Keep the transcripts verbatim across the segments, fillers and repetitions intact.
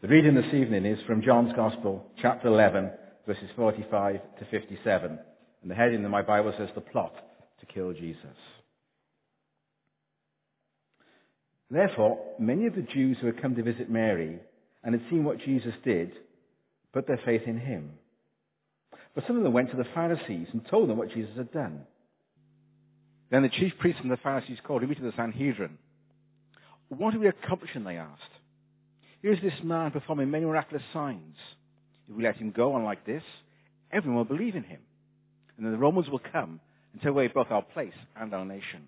The reading this evening is from John's Gospel, chapter eleven, verses forty-five to fifty-seven. And the heading in my Bible says, "The Plot to Kill Jesus." Therefore, many of the Jews who had come to visit Mary and had seen what Jesus did, put their faith in him. But some of them went to the Pharisees and told them what Jesus had done. Then the chief priests and the Pharisees called him to the Sanhedrin. "What are we accomplishing?" they asked. "Here's this man performing many miraculous signs. If we let him go on like this, everyone will believe in him. And then the Romans will come and take away both our place and our nation."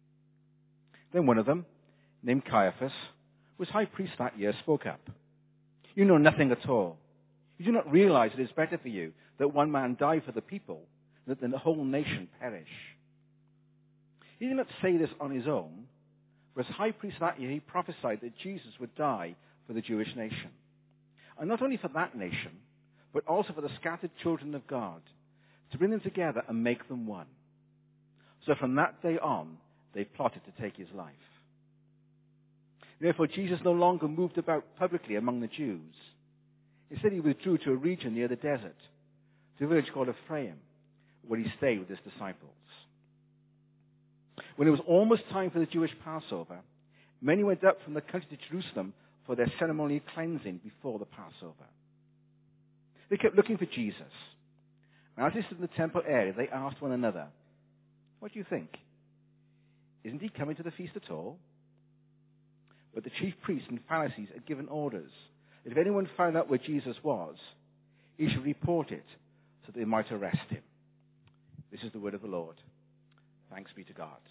Then one of them, named Caiaphas, who was high priest that year, spoke up. "You know nothing at all. You do not realize it is better for you that one man die for the people than that the whole nation perish." He did not say this on his own, for as high priest that year he prophesied that Jesus would die for the Jewish nation. And not only for that nation, but also for the scattered children of God, to bring them together and make them one. So from that day on, they plotted to take his life. Therefore, Jesus no longer moved about publicly among the Jews. Instead, he withdrew to a region near the desert, to a village called Ephraim, where he stayed with his disciples. When it was almost time for the Jewish Passover, many went up from the country to Jerusalem for their ceremonial cleansing before the Passover. They kept looking for Jesus. And as they stood in the temple area, they asked one another, "What do you think? Isn't he coming to the feast at all?" But the chief priests and Pharisees had given orders that if anyone found out where Jesus was, he should report it so that they might arrest him. This is the word of the Lord. Thanks be to God.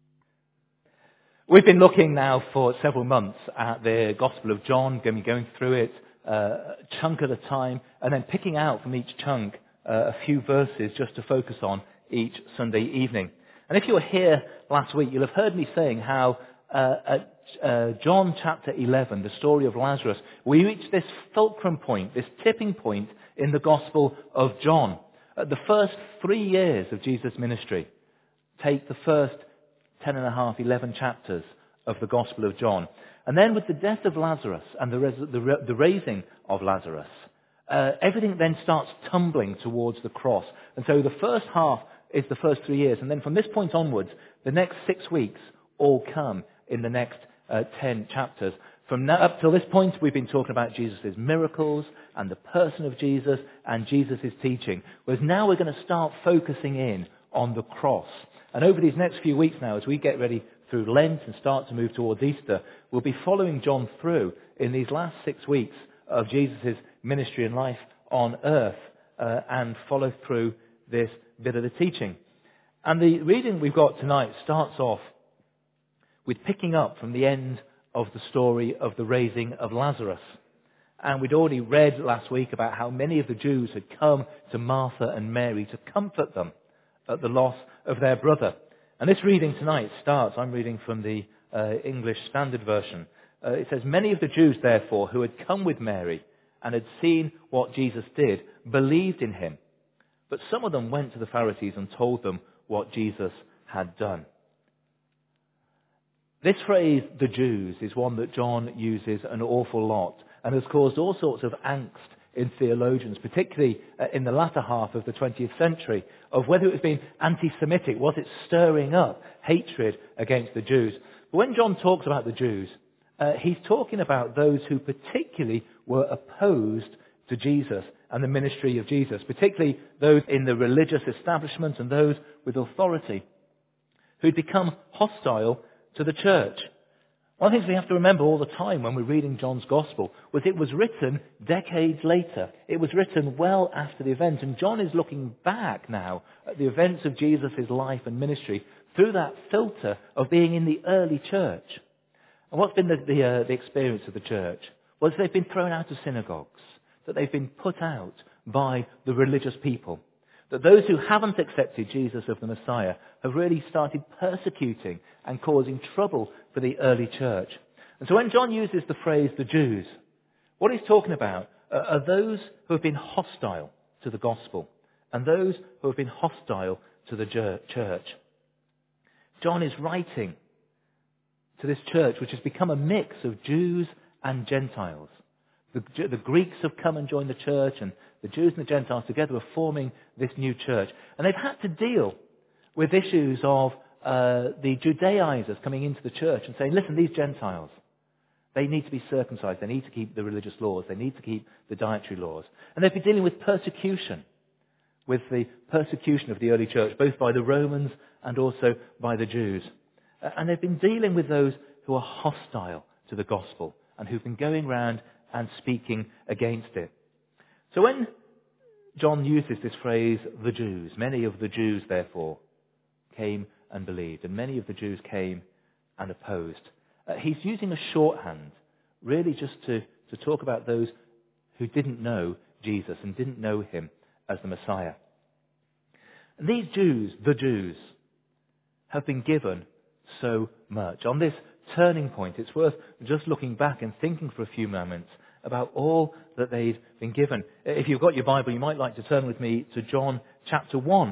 We've been looking now for several months at the Gospel of John, going going through it uh, a chunk at a time, and then picking out from each chunk uh, a few verses just to focus on each Sunday evening. And if you were here last week, you'll have heard me saying how uh, at uh, John chapter eleven, the story of Lazarus, we reach this fulcrum point, this tipping point in the Gospel of John. At the first three years of Jesus' ministry, take the first ten and a half, eleven chapters of the Gospel of John. And then with the death of Lazarus and the, res- the, the raising of Lazarus, uh, everything then starts tumbling towards the cross. And so the first half is the first three years. And then from this point onwards, the next six weeks all come in the next uh, ten chapters. From now up till this point, we've been talking about Jesus' miracles and the person of Jesus and Jesus' teaching. Whereas now we're going to start focusing in on the cross. And over these next few weeks now, as we get ready through Lent and start to move towards Easter, we'll be following John through in these last six weeks of Jesus' ministry and life on earth uh, and follow through this bit of the teaching. And the reading we've got tonight starts off with picking up from the end of the story of the raising of Lazarus. And we'd already read last week about how many of the Jews had come to Martha and Mary to comfort them at the loss of their brother. And this reading tonight starts, I'm reading from the uh, English Standard Version. Uh, it says, "Many of the Jews, therefore, who had come with Mary and had seen what Jesus did, believed in him. But some of them went to the Pharisees and told them what Jesus had done." This phrase, "the Jews," is one that John uses an awful lot and has caused all sorts of angst in theologians, particularly uh, in the latter half of the twentieth century, of whether it was being anti-Semitic, was it stirring up hatred against the Jews. But when John talks about the Jews, uh, he's talking about those who particularly were opposed to Jesus and the ministry of Jesus, particularly those in the religious establishment and those with authority, who'd become hostile to the church. One of the things we have to remember all the time when we're reading John's Gospel was it was written decades later. It was written well after the event. And John is looking back now at the events of Jesus' life and ministry through that filter of being in the early church. And what's been the, the, uh, the experience of the church? Well, they've been thrown out of synagogues, that they've been put out by the religious people. That those who haven't accepted Jesus as the Messiah have really started persecuting and causing trouble for the early church. And so when John uses the phrase "the Jews," what he's talking about are those who have been hostile to the gospel and those who have been hostile to the church. John is writing to this church which has become a mix of Jews and Gentiles. The, the Greeks have come and joined the church, and the Jews and the Gentiles together are forming this new church. And they've had to deal with issues of uh, the Judaizers coming into the church and saying, listen, these Gentiles, they need to be circumcised. They need to keep the religious laws. They need to keep the dietary laws. And they've been dealing with persecution, with the persecution of the early church, both by the Romans and also by the Jews. And they've been dealing with those who are hostile to the gospel and who've been going around and speaking against it. So when John uses this phrase, the Jews, many of the Jews, therefore, came and believed, and many of the Jews came and opposed. Uh, he's using a shorthand, really just to, to talk about those who didn't know Jesus and didn't know him as the Messiah. And these Jews, the Jews, have been given so much. On this turning point, it's worth just looking back and thinking for a few moments about all that they've been given. If you've got your Bible, you might like to turn with me to John chapter one.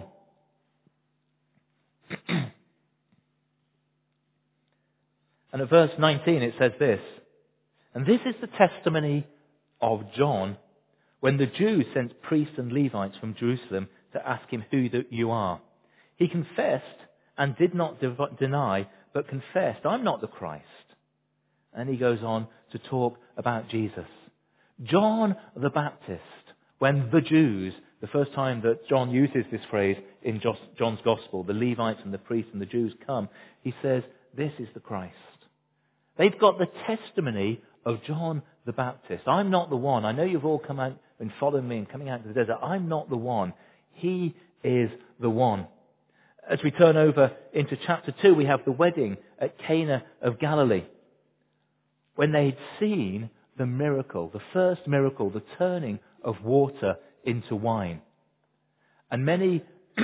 And at verse nineteen it says this, and this is the testimony of John when the Jews sent priests and Levites from Jerusalem to ask him who you are. He confessed and did not de- deny, but confessed, I'm not the Christ. And he goes on to talk about Jesus. John the Baptist, when the Jews, the first time that John uses this phrase in John's Gospel, the Levites and the priests and the Jews come, he says, this is the Christ. They've got the testimony of John the Baptist. I'm not the one. I know you've all come out and followed me and coming out to the desert. I'm not the one. He is the one. As we turn over into chapter two, we have the wedding at Cana of Galilee. When they'd seen the miracle, the first miracle, the turning of water into wine. And many,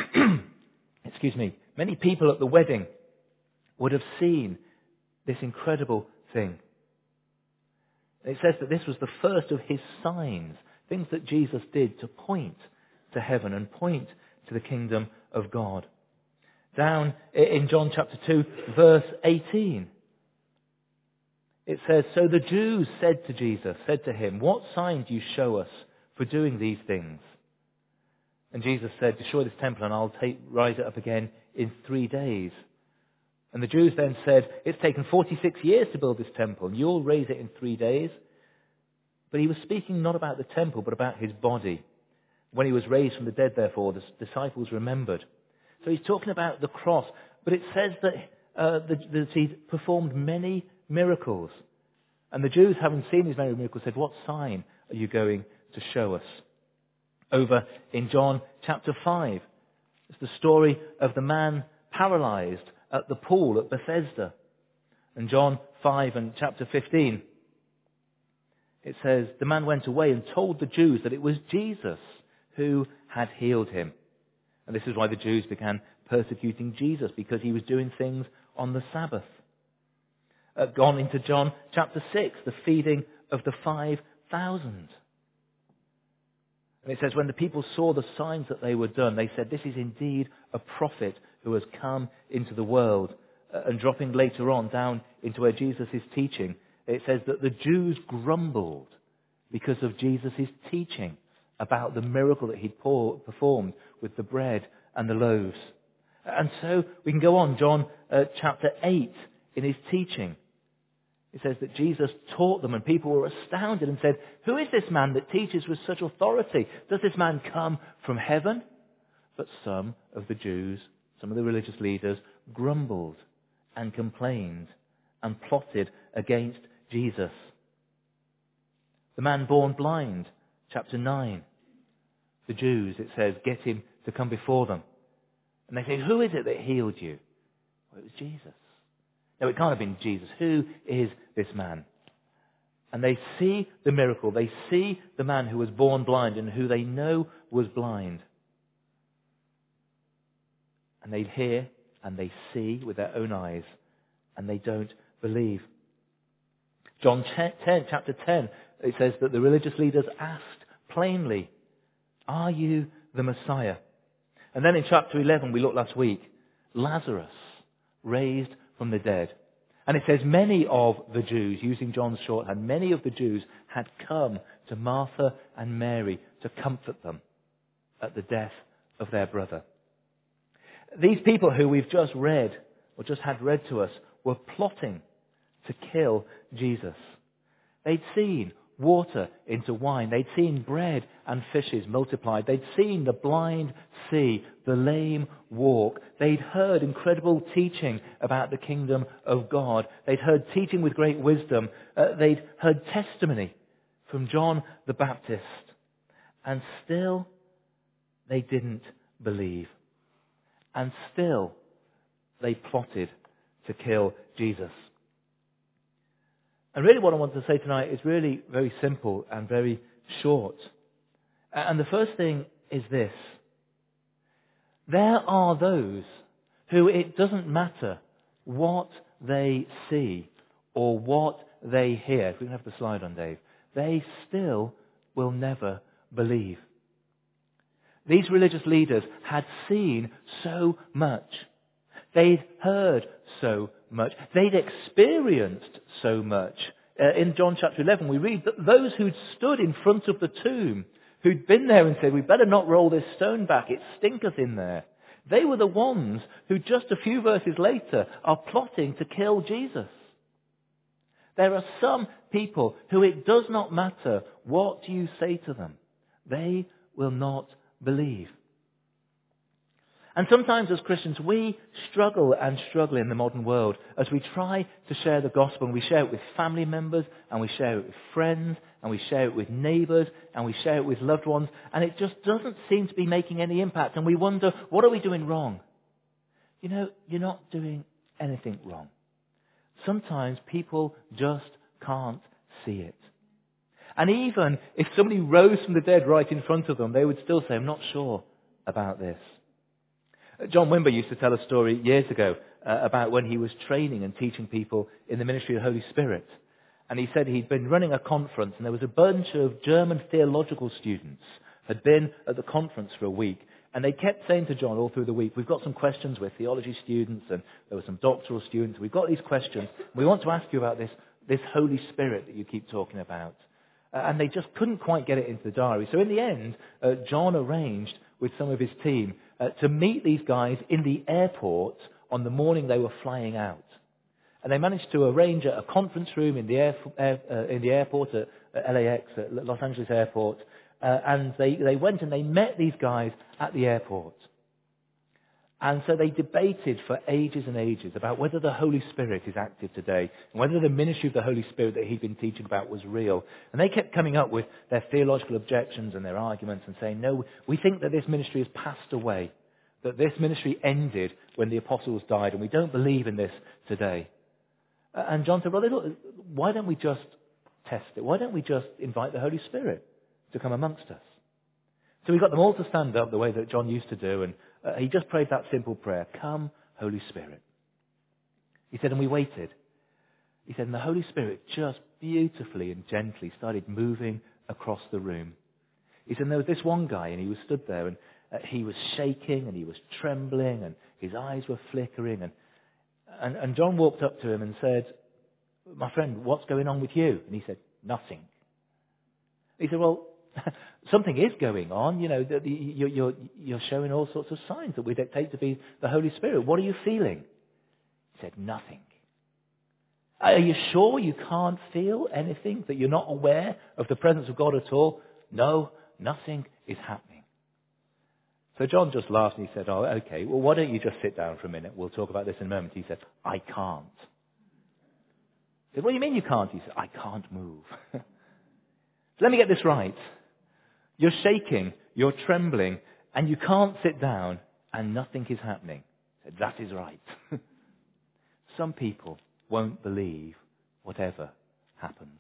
excuse me, many people at the wedding would have seen this incredible thing. It says that this was the first of his signs, things that Jesus did to point to heaven and point to the kingdom of God. Down in John chapter two, verse eighteen, it says, so the Jews said to Jesus, said to him, what sign do you show us for doing these things? And Jesus said, destroy this temple and I'll take, rise it up again in three days. And the Jews then said, it's taken forty-six years to build this temple, and you'll raise it in three days. But he was speaking not about the temple, but about his body. When he was raised from the dead, therefore, the disciples remembered. So he's talking about the cross. But it says that, uh, that, that he performed many miracles. And the Jews, having seen these many miracles, said, what sign are you going to show us? Over in John chapter five, it's the story of the man paralyzed at the pool at Bethesda. And John five and chapter fifteen, it says, the man went away and told the Jews that it was Jesus who had healed him. And this is why the Jews began persecuting Jesus, because he was doing things on the Sabbath. Uh, gone into John chapter six, the feeding of the five thousand. And it says, when the people saw the signs that they were done, they said, this is indeed a prophet who has come into the world. Uh, and dropping later on down into where Jesus is teaching, it says that the Jews grumbled because of Jesus' teaching about the miracle that he'd performed with the bread and the loaves. And so we can go on, John uh, chapter eight, in his teaching. It says that Jesus taught them and people were astounded and said, who is this man that teaches with such authority? Does this man come from heaven? But some of the Jews, some of the religious leaders, grumbled and complained and plotted against Jesus. The man born blind, chapter nine. The Jews, it says, get him to come before them. And they say, who is it that healed you? Well, it was Jesus. No, it can't have been Jesus. Who is this man? And they see the miracle. They see the man who was born blind and who they know was blind. And they hear and they see with their own eyes, and they don't believe. John ten, chapter ten, it says that the religious leaders asked plainly, are you the Messiah? And then in chapter eleven, we looked last week, Lazarus raised from the dead. And it says many of the Jews, using John's shorthand, many of the Jews had come to Martha and Mary to comfort them at the death of their brother. These people who we've just read, or just had read to us, were plotting to kill Jesus. They'd seen water into wine. They'd seen bread and fishes multiplied. They'd seen the blind see, the lame walk. They'd heard incredible teaching about the kingdom of God. They'd heard teaching with great wisdom. Uh, they'd heard testimony from John the Baptist. And still, they didn't believe. And still, they plotted to kill Jesus. And really what I want to say tonight is really very simple and very short. And the first thing is this. There are those who it doesn't matter what they see or what they hear. If we can have the slide on, Dave. They still will never believe. These religious leaders had seen so much. They'd heard so much. They'd experienced so much. Uh, in John chapter eleven, we read that those who'd stood in front of the tomb, who'd been there and said, we better not roll this stone back, it stinketh in there. They were the ones who just a few verses later are plotting to kill Jesus. There are some people who it does not matter what you say to them. They will not believe. And sometimes as Christians, we struggle and struggle in the modern world as we try to share the gospel, and we share it with family members, and we share it with friends, and we share it with neighbours, and we share it with loved ones, and it just doesn't seem to be making any impact, and we wonder, what are we doing wrong? You know, you're not doing anything wrong. Sometimes people just can't see it. And even if somebody rose from the dead right in front of them, they would still say, I'm not sure about this. John Wimber used to tell a story years ago uh, about when he was training and teaching people in the ministry of the Holy Spirit. And he said he'd been running a conference, and there was a bunch of German theological students had been at the conference for a week. And they kept saying to John all through the week, we've got some questions with theology students, and there were some doctoral students. We've got these questions. We want to ask you about this, this Holy Spirit that you keep talking about. Uh, and they just couldn't quite get it into the diary. So in the end, uh, John arranged with some of his team uh, to meet these guys in the airport on the morning they were flying out. And they managed to arrange a, a conference room in the, air, air, uh, in the airport at, at L A X, at Los Angeles Airport. Uh, and they, they went and they met these guys at the airport. And so they debated for ages and ages about whether the Holy Spirit is active today, and whether the ministry of the Holy Spirit that he'd been teaching about was real. And they kept coming up with their theological objections and their arguments and saying, no, we think that this ministry has passed away, that this ministry ended when the apostles died, and we don't believe in this today. Uh, and John said, well, look, why don't we just test it? Why don't we just invite the Holy Spirit to come amongst us? So we got them all to stand up the way that John used to do, and uh, he just prayed that simple prayer, come, Holy Spirit. He said, and we waited. He said, and the Holy Spirit just beautifully and gently started moving across the room. He said, and there was this one guy, and he was stood there, and uh, he was shaking, and he was trembling, and his eyes were flickering, and, and, and John walked up to him and said, my friend, what's going on with you? And he said, nothing. He said, well, something is going on. You know, you're, you're, you're showing all sorts of signs that we take to be the Holy Spirit. What are you feeling? He said, nothing. Are you sure you can't feel anything, that you're not aware of the presence of God at all? No, nothing is happening. So John just laughed and he said, oh, okay, well, why don't you just sit down for a minute? We'll talk about this in a moment. He said, I can't. I said, what do you mean you can't? He said, I can't move. Let me get this right. You're shaking, you're trembling, and you can't sit down, and nothing is happening. I said, that is right. Some people won't believe whatever happens.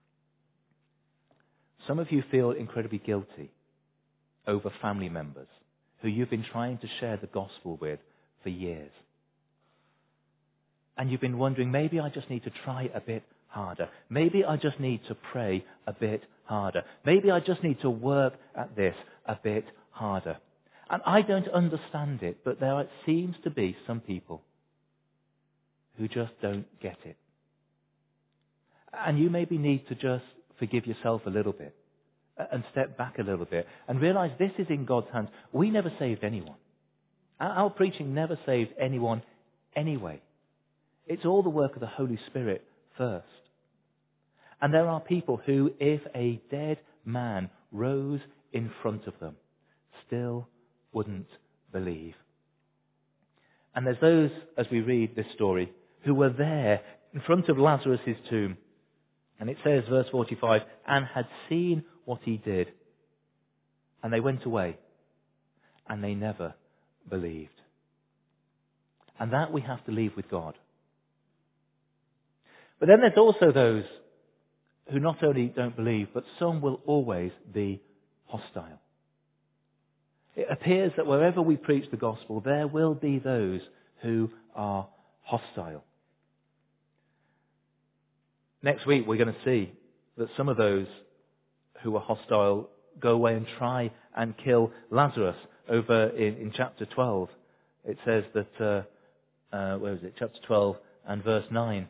Some of you feel incredibly guilty over family members who you've been trying to share the gospel with for years. And you've been wondering, maybe I just need to try a bit harder. Maybe I just need to pray a bit harder. Maybe I just need to work at this a bit harder. And I don't understand it, but there seems to be some people who just don't get it. And you maybe need to just forgive yourself a little bit and step back a little bit and realize this is in God's hands. We never saved anyone. Our preaching never saved anyone anyway. It's all the work of the Holy Spirit first. And there are people who, if a dead man rose in front of them, still wouldn't believe. And there's those, as we read this story, who were there in front of Lazarus' tomb. And it says, verse forty-five, and had seen what he did. And they went away. And they never believed. And that we have to leave with God. But then there's also those who not only don't believe, but some will always be hostile. It appears that wherever we preach the gospel, there will be those who are hostile. Next week we're going to see that some of those who are hostile go away and try and kill Lazarus. Over in, in chapter twelve, it says that, uh, uh, where is it? Chapter twelve and verse nine.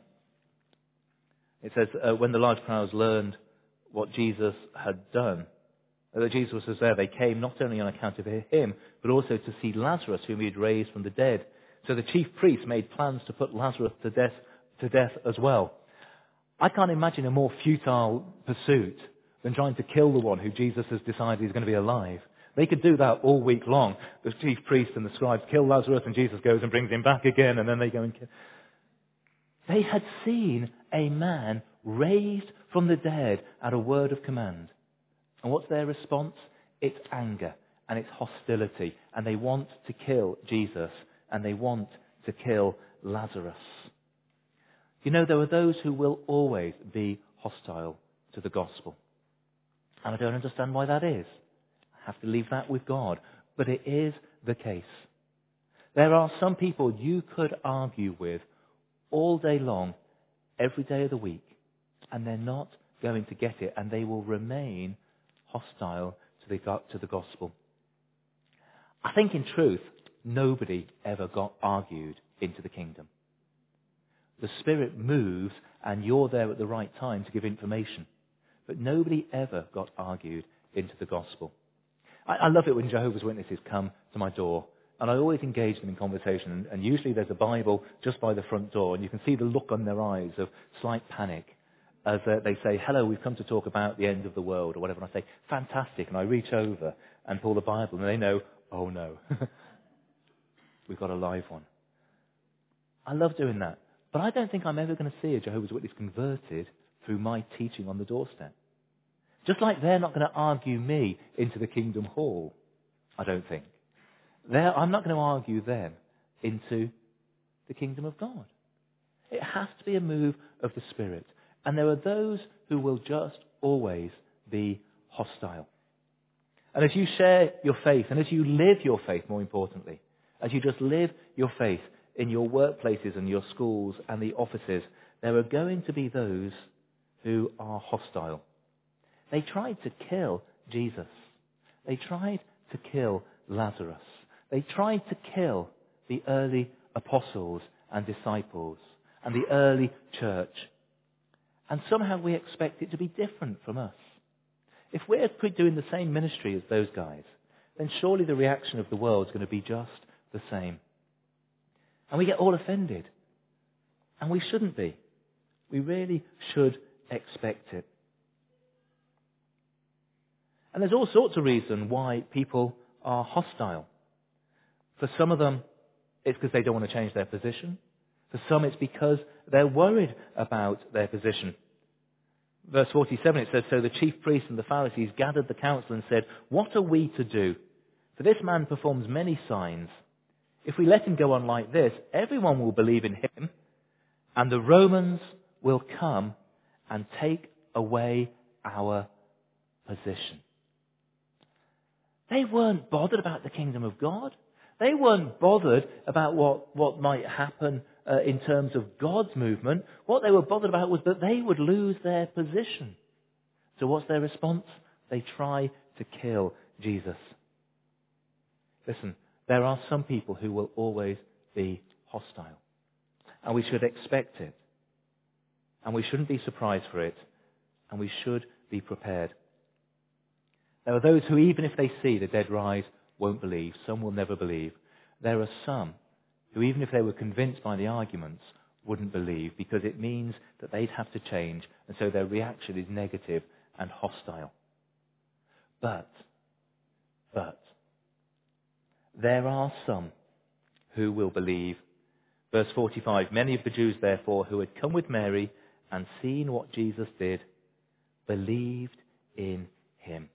It says, uh, when the large crowds learned what Jesus had done, uh, that Jesus was there, they came not only on account of him, but also to see Lazarus, whom he had raised from the dead. So the chief priests made plans to put Lazarus to death, to death as well. I can't imagine a more futile pursuit than trying to kill the one who Jesus has decided is going to be alive. They could do that all week long. The chief priests and the scribes kill Lazarus, and Jesus goes and brings him back again, and then they go and kill. They had seen a man raised from the dead at a word of command. And what's their response? It's anger and it's hostility. And they want to kill Jesus, and they want to kill Lazarus. You know, there are those who will always be hostile to the gospel. And I don't understand why that is. I have to leave that with God. But it is the case. There are some people you could argue with all day long, every day of the week, and they're not going to get it, and they will remain hostile to the, to the gospel. I think in truth, nobody ever got argued into the kingdom. The Spirit moves, and you're there at the right time to give information. But nobody ever got argued into the gospel. I, I love it when Jehovah's Witnesses come to my door, and I always engage them in conversation, and, and usually there's a Bible just by the front door, and you can see the look on their eyes of slight panic as uh, they say, hello, we've come to talk about the end of the world, or whatever. And I say, fantastic, and I reach over and pull the Bible, and they know, oh no, we've got a live one. I love doing that. But I don't think I'm ever going to see a Jehovah's Witness converted through my teaching on the doorstep. Just like they're not going to argue me into the kingdom hall, I don't think. They're, I'm not going to argue them into the kingdom of God. It has to be a move of the Spirit. And there are those who will just always be hostile. And as you share your faith, and as you live your faith, more importantly, as you just live your faith in your workplaces and your schools and the offices, there are going to be those who are hostile. They tried to kill Jesus. They tried to kill Lazarus. They tried to kill the early apostles and disciples and the early church. And somehow we expect it to be different from us. If we're doing the same ministry as those guys, then surely the reaction of the world is going to be just the same. And we get all offended. And we shouldn't be. We really should expect it. And there's all sorts of reasons why people are hostile. For some of them, it's because they don't want to change their position. For some, it's because they're worried about their position. Verse forty-seven, it says, so the chief priests and the Pharisees gathered the council and said, what are we to do? For this man performs many signs. If we let him go on like this, everyone will believe in him, and the Romans will come and take away our position. They weren't bothered about the kingdom of God. They weren't bothered about what, what might happen uh, in terms of God's movement. What they were bothered about was that they would lose their position. So what's their response? They try to kill Jesus. Listen, there are some people who will always be hostile. And we should expect it. And we shouldn't be surprised for it, and we should be prepared. There are those who, even if they see the dead rise, won't believe. Some will never believe. There are some who, even if they were convinced by the arguments, wouldn't believe, because it means that they'd have to change, and so their reaction is negative and hostile. But, but, there are some who will believe. Verse forty-five, many of the Jews, therefore, who had come with Mary and seen what Jesus did, believed in him.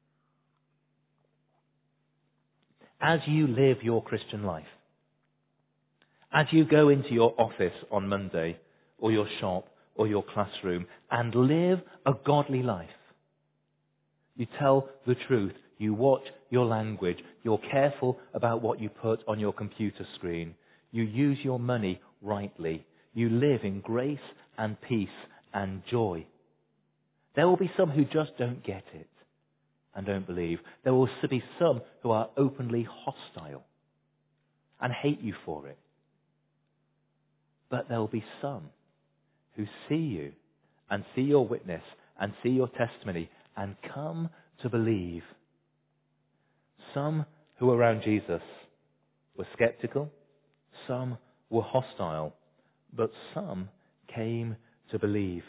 As you live your Christian life, as you go into your office on Monday, or your shop, or your classroom, and live a godly life, you tell the truth, you watch your language, you're careful about what you put on your computer screen, you use your money rightly, you live in grace and peace and joy. There will be some who just don't get it and don't believe. There will be some who are openly hostile and hate you for it. But there will be some who see you and see your witness and see your testimony and come to believe. Some who were around Jesus were skeptical, some were hostile, but some came to believe.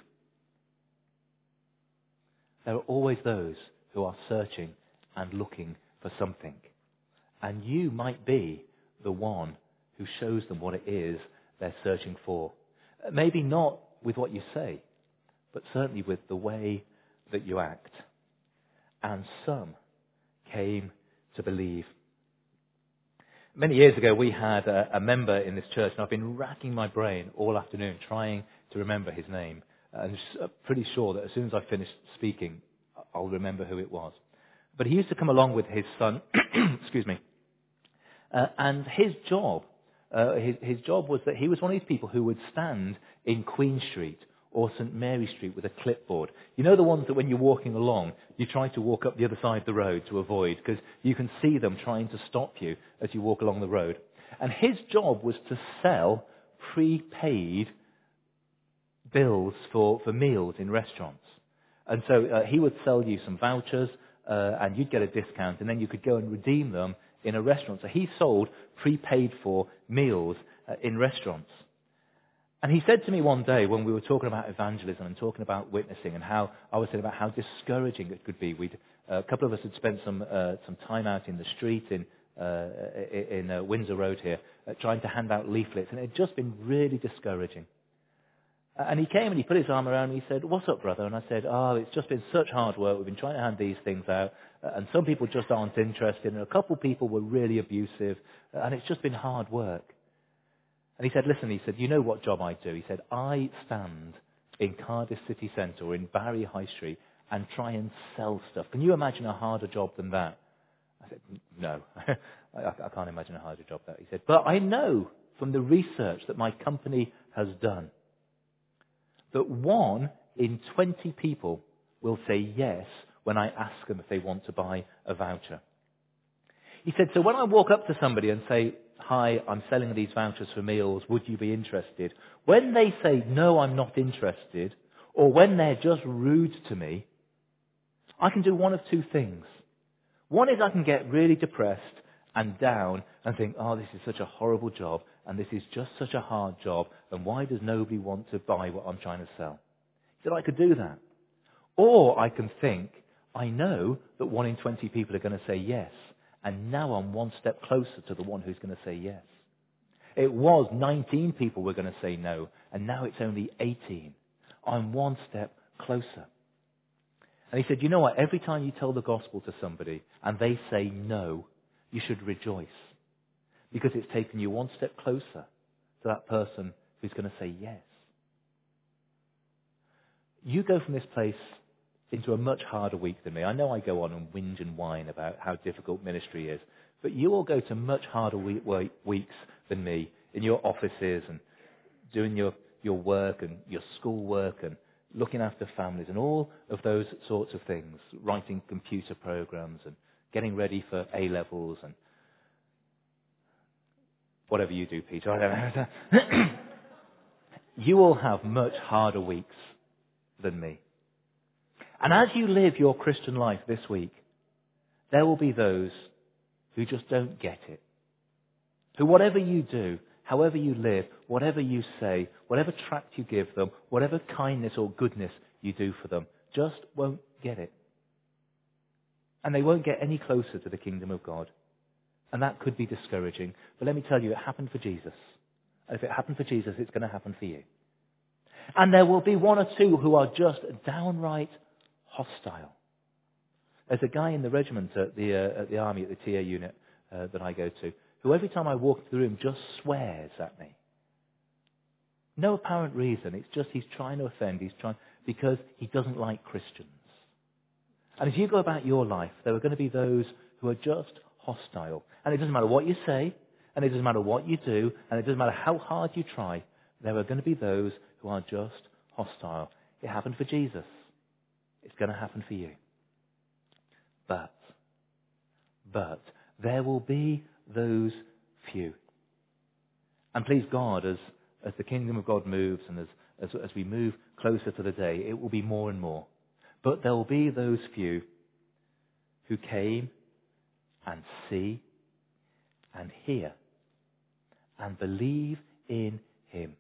There are always those who are searching and looking for something. And you might be the one who shows them what it is they're searching for. Maybe not with what you say, but certainly with the way that you act. And some came to believe. Many years ago, we had a, a member in this church, and I've been racking my brain all afternoon trying to remember his name. And I'm pretty sure that as soon as I finish speaking, I'll remember who it was. But he used to come along with his son, excuse me, uh, and his job, uh, his, his job was that he was one of these people who would stand in Queen Street or St Mary Street with a clipboard. You know the ones that when you're walking along, you try to walk up the other side of the road to avoid, because you can see them trying to stop you as you walk along the road. And his job was to sell prepaid bills for, for meals in restaurants. And so uh, he would sell you some vouchers, uh, and you'd get a discount, and then you could go and redeem them in a restaurant. So he sold prepaid for meals uh, in restaurants. And he said to me one day when we were talking about evangelism and talking about witnessing, and how I was saying about how discouraging it could be. We'd, uh, a couple of us had spent some uh, some time out in the street in uh, in uh, Windsor Road here, uh, trying to hand out leaflets, and it had just been really discouraging. And he came and he put his arm around me. He said, "What's up, brother?" And I said, "Oh, it's just been such hard work. We've been trying to hand these things out, uh, and some people just aren't interested, and a couple of people were really abusive, uh, and it's just been hard work." And he said, "Listen," he said, "you know what job I do?" He said, "I stand in Cardiff City Centre or in Barry High Street and try and sell stuff. Can you imagine a harder job than that?" I said, "No, I, I can't imagine a harder job than that." He said, "But I know from the research that my company has done that one in twenty people will say yes when I ask them if they want to buy a voucher." He said, "So when I walk up to somebody and say, 'Hi, I'm selling these vouchers for meals, would you be interested?' When they say, 'No, I'm not interested,' or when they're just rude to me, I can do one of two things. One is I can get really depressed and down and think, 'Oh, this is such a horrible job, and this is just such a hard job, and why does nobody want to buy what I'm trying to sell?' He said, 'I could do that. Or I can think, I know that one in twenty people are going to say yes, and now I'm one step closer to the one who's going to say yes. It was nineteen people were going to say no, and now it's only eighteen. I'm one step closer.' And he said, 'You know what? Every time you tell the gospel to somebody and they say no, you should rejoice, because it's taken you one step closer to that person who's going to say yes. You go from this place into a much harder week than me. I know I go on and whinge and whine about how difficult ministry is, but you all go to much harder week, weeks than me in your offices and doing your, your work and your school work and looking after families and all of those sorts of things, writing computer programs and getting ready for A-levels and whatever you do, Peter. I don't know. you will have much harder weeks than me. And as you live your Christian life this week, there will be those who just don't get it. Who whatever you do, however you live, whatever you say, whatever tract you give them, whatever kindness or goodness you do for them, just won't get it. And they won't get any closer to the kingdom of God. And that could be discouraging. But let me tell you, it happened for Jesus. And if it happened for Jesus, it's going to happen for you. And there will be one or two who are just downright hostile. There's a guy in the regiment at the, uh, at the army, at the T A unit uh, that I go to, who every time I walk into the room just swears at me. No apparent reason. It's just he's trying to offend. He's trying because he doesn't like Christians. And as you go about your life, there are going to be those who are just hostile. And it doesn't matter what you say, and it doesn't matter what you do, and it doesn't matter how hard you try, there are going to be those who are just hostile. It happened for Jesus. It's going to happen for you. But, but, there will be those few. And please God, as, as the kingdom of God moves and as, as, as we move closer to the day, it will be more and more. But there will be those few who came and see and hear and believe in him.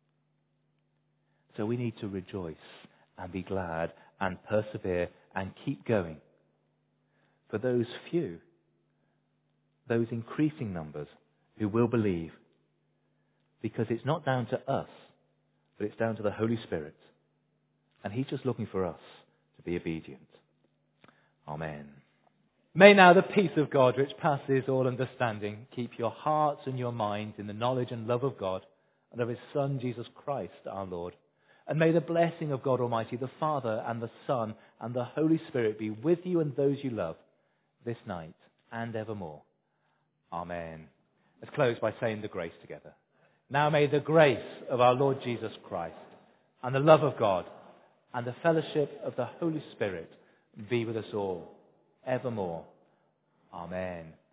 So we need to rejoice and be glad and persevere and keep going. For those few, those increasing numbers who will believe, because it's not down to us, but it's down to the Holy Spirit. And he's just looking for us to be obedient. Amen. May now the peace of God, which passes all understanding, keep your hearts and your minds in the knowledge and love of God and of his Son, Jesus Christ, our Lord. And may the blessing of God Almighty, the Father and the Son and the Holy Spirit be with you and those you love this night and evermore. Amen. Let's close by saying the grace together. Now may the grace of our Lord Jesus Christ and the love of God and the fellowship of the Holy Spirit be with us all evermore. Amen.